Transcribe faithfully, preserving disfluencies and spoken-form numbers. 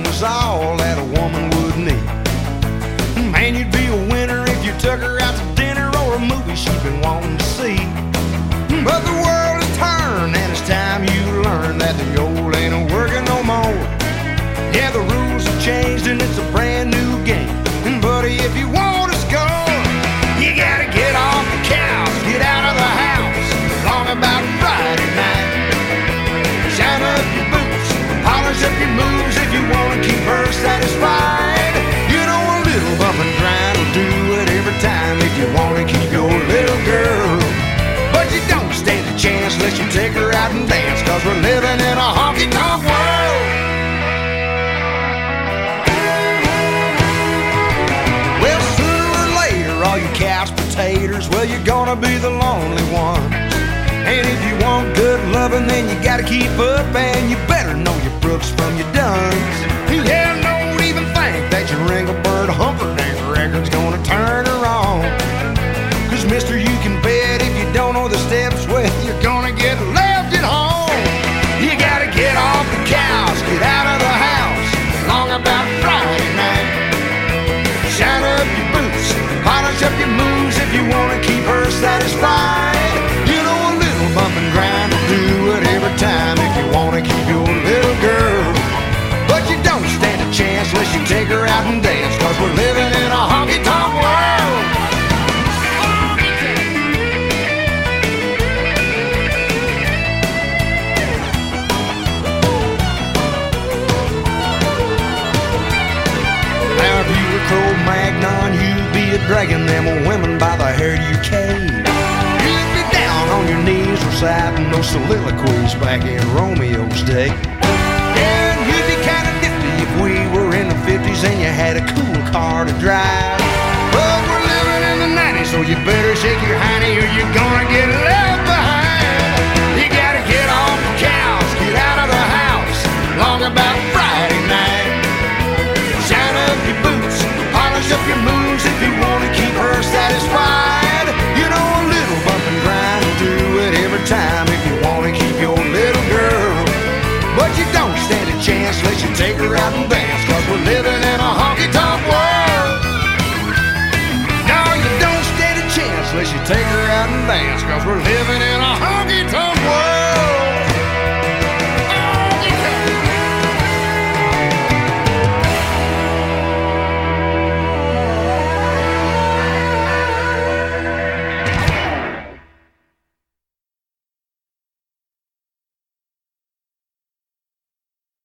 loving was all that a woman would need. Man, you'd be a winner if you took her out to dinner or a movie she'd been wanting to see. But the world has turned and it's time you learn that the old ain't working no more. Yeah, the rules have changed and it's a brand new game. And buddy, if you want to score, you gotta get off the couch, get out of the house, long about Friday night. Shine up your boots, polish up your moves if you wanna keep her satisfied. You know a little bump and grind will do it every time if you wanna keep your little girl. But you don't stand a chance unless you take her out and dance, cause we're living in a honky-tonk world. Well, sooner or later, all you couch potatoes, well, you're gonna be the lonely ones. And if you want good loving, then you gotta keep up, and you better know your Brooks from your Duns. Yeah, don't even think that your Engelbert Humperdinck record's gonna turn her on. Cause mister, you can bet if you don't know the steps, well, you're gonna get left at home. You gotta get off the couch, get out of the house, long about Friday night. Shine up your boots, polish up your moves if you wanna keep her satisfied. You know a little bump and grind will do it every time if you wanna keep your little girl. But you don't stand a chance unless you take her out and dance, cause we're living in a honky-tonk world. Now if you were Cro-Magnon, you'd be a-dragging them women by the hair to your cave. You'd be down on your knees reciting those soliloquies back in Romeo's day. And you'd be kinda nifty if we were in the fifties and you had a cool car to drive. But we're living in the nineties, so you better shake your hiney or you're gonna get left behind. You gotta get off the couch, get out of the house, long about Friday night. Shine up your boots, polish up your moves if you wanna keep her satisfied. You know a little bump and grind will do it every time if you wanna keep your little girl. But you don't stand a chance unless you take her out and dance, cause we're living in a honky-tonk world. No, you don't stand a chance unless you take her out and dance, cause we're living in